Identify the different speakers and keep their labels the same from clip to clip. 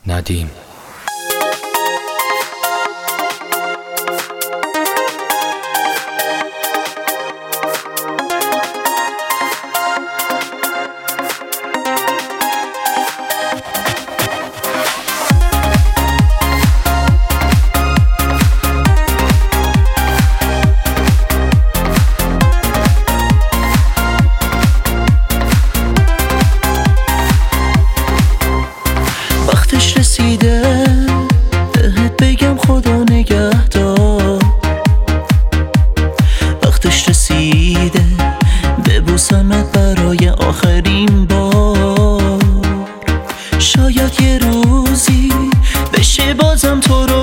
Speaker 1: ندیم.
Speaker 2: وقتش رسیده بهت بگم خدا نگهدار، وقتش رسیده ببوسمت برای آخرین بار. شاید یه روزی بشه بازم تو رو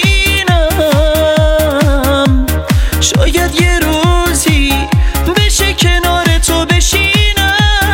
Speaker 2: ببینم، شاید یه روزی بشه کنار تو بشینم.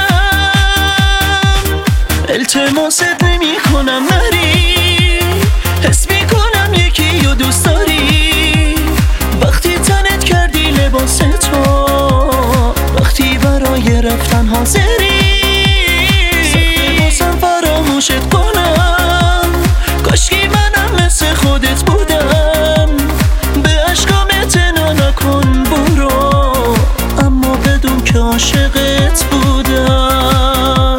Speaker 2: التماست نمی کنم نری، حس می کنم یکی رو دوست داری. وقتی تنت کردی لباس تو، وقتی برای رفتن حاضری. سخته بازم فراموشت کنم، کاشکی منم مثل خودت بودم. به عشقام اعتنا نکن برو، اما بدون که عاشقت بودم.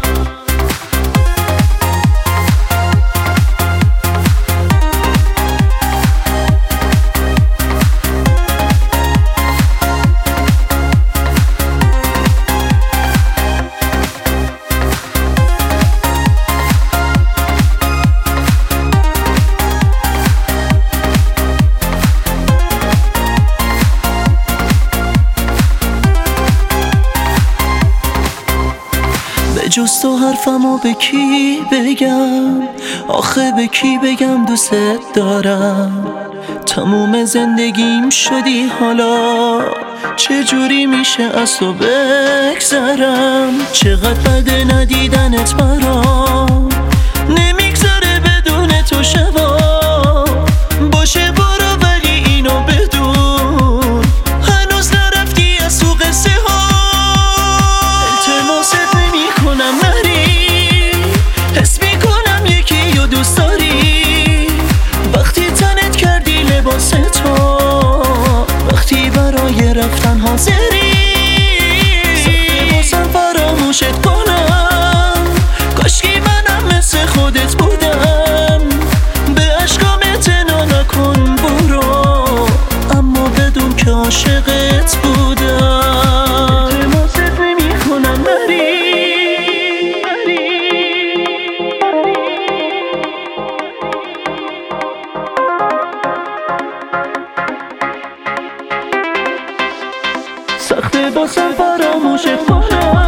Speaker 2: جز تو حرفمو به کی بگم؟ آخه به کی بگم دوست دارم؟ تموم زندگیم شدی حالا، چجوری میشه از تو بگذرم؟ چقدر بده ندیدنت برام، نمیگذره بدون تو شبا. باشه برو ولی اینو بدون، هنوز نرفتی از تو قصه ها. التماست نمی کنم نری، حس می کنم یکی رو دوست داری. وقتی تنت کردی لباس تو، وقتی برای رفتن حاضری. سخته بازم فراموشت کنم، کاشکی منم مثل خودت بودم. به عشقام اعتنا نکن برو، اما بدون که عاشقت بودم. التماست نمی کنم نری. سخته بازم فراموشت کنم.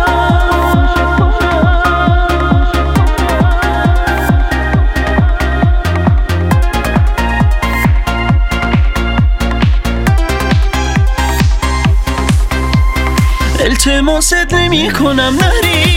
Speaker 2: التماست نمی کنم نری.